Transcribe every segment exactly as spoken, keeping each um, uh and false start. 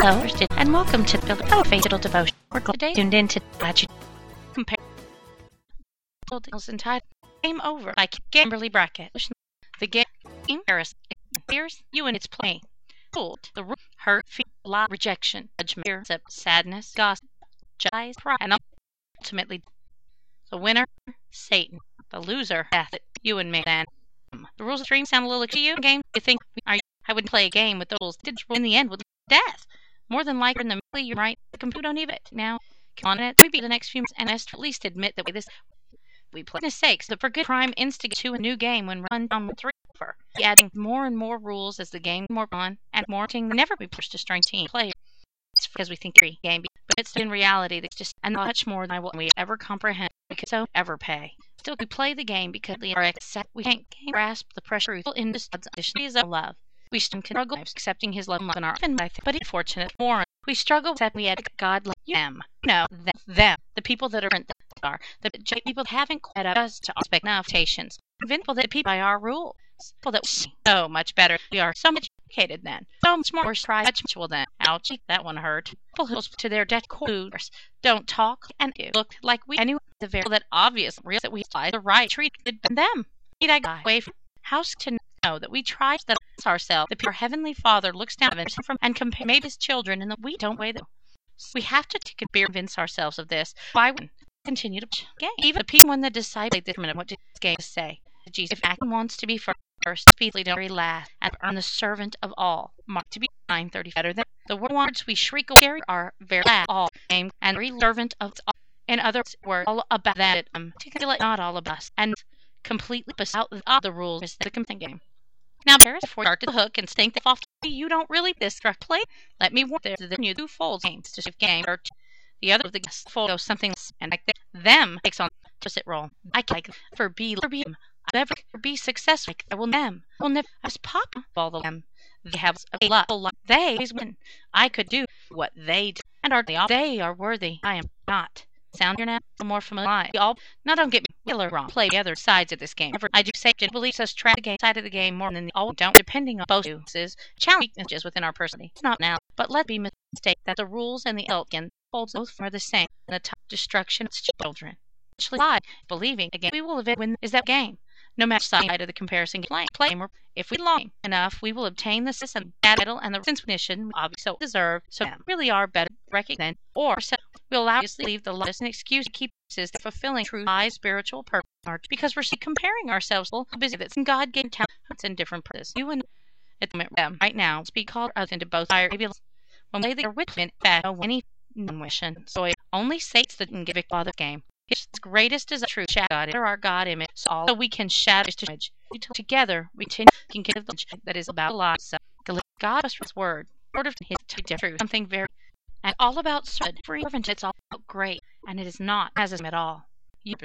Hello, and welcome to the Build a Faithful Devotion. We're glad today tuned in to glad you compare entitled Game Over by Kimberly Brackett. The game appears you and its playing. Told the root, hurt, fear, lie, rejection, judgment, sadness, gossip, lies, pride, and ultimately the winner, Satan. The loser, death. You and me, then. The rules of the dream sound a little to you. Game, you think are you, I would play a game with the rules. Did in the end with death? More than likely, in the middle, you're right. The computer don't even it now. Come on, it. We be the next few minutes and at least admit that we this we play. For sakes, the for good crime instigate to a new game when run down with three over. Adding more and more rules as the game more on and more thing never be pushed to strength team play. It's because we think every game, but it's in reality that's just and much more than we ever comprehend. We could so ever pay. Still, we play the game because we are accept. We can't grasp the pressure in this conditions of love. We struggle accepting His love and our and but it's fortunate more. We struggle that we had God love them. No, them, them, the people that are are the people that haven't quite up us to expect expectations. Convinced that people by our rules, people that we so much better. We are so much educated then, so much more spiritual than. Ouch, that one hurt. People who to their death course don't talk and do look like we anyway. The very that obvious real that we apply the right treated them. Need I go away from house to know that we try that ourselves. The pure heavenly Father looks down at us from and compare made His children, and that we don't weigh them. So we have to take a convince ourselves of this. Why we continue to game? Even the people when the disciples determined what did this game say? Jesus, if Acton wants to be first, speedily don't be last, and earn the servant of all. Mark to be nine thirty better than the words we shriek away are very last all game and re servant of all. In other words, all about that um to let not all of us and completely beside all the rules is the game. Now, parents, before you start to the hook and think that off you don't really distract play, let me warn there the new two folds games to shift game or the other of the guest fold something else and like them takes on to sit roll. I can like for be for be never be successful. Like, I will them. I will never as pop all the them. They have a lot. They always win. I could do what they do, and are they all? They are worthy. I am not. Sound here now? More familiar. We all now don't get me killer wrong. Play the other sides of this game. I do say it believes us track the game side of the game more than the all don't. Depending on both uses, challenge weaknesses within our personality. It's not now, but let be mistake that the rules and the Elkin holds both are the same. And the top destruction of children. Actually, lie, believing again we will event win is that game. No matter side of the comparison game, play or if we long enough, we will obtain the system battle and the recognition we obviously deserve. So really are better recognized or so we'll allow us to leave the less an excuse to keep us fulfilling true high spiritual purpose because we're comparing ourselves to busy that God gave talents and different purposes. You and at the moment right now speak called other into both fire maybe when they are with me back any mission. So it only states that can give it father game. His greatest is a true God, our God image, so we can shatter His image. Together, we can give the that is about life. So, God's word, word of His truth, something very, and all about free servant. It's all great, and it is not as is at all. You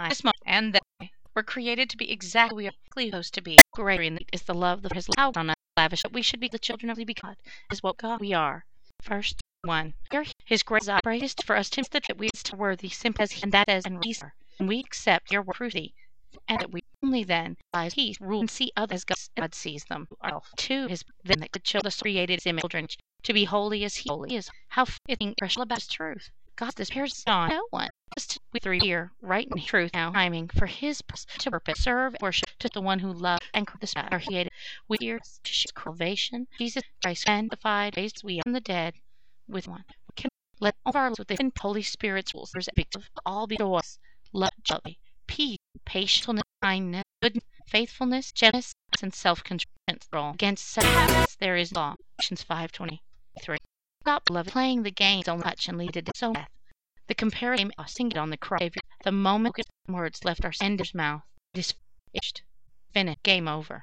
and they were created to be exactly we are supposed to be. Greater in is the love that has allowed on us, lavish. But we should be the children of the God. Is what God we are. First. One. His grace is greatest for us to that we are worthy, simple as He and that as and we are. And we accept your worthy, and that we only then by He rule and see others as God sees them. Two is then that the children created His children to be holy as He holy is. How fitting special about His truth. God, this pairs on no one. Just we three here, right in truth now, timing for His to purpose, serve, worship to the one who loved and created. We here to share salvation. Jesus Christ sanctified, raised we from the dead. With one, we can let all of our lives with the Holy Spirit's rules. There's a of all be yours. Love, joy, peace, patience, kindness, goodness, faithfulness, gentleness, and self-control. Against such habits, there is law. Actions five twenty-three. God, beloved, playing the game so much and lead to so death. The comparing of singing on the cry. The moment words left our sender's mouth. It is finished. Finished. Game over.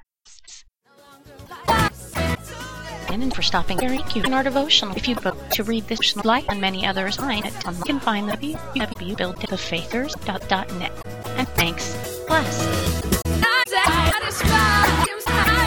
And for stopping there, thank you in our devotional. If you book to read this like and many others, find it on you can find the w w w dot build the faithers dot net. And thanks. Bless.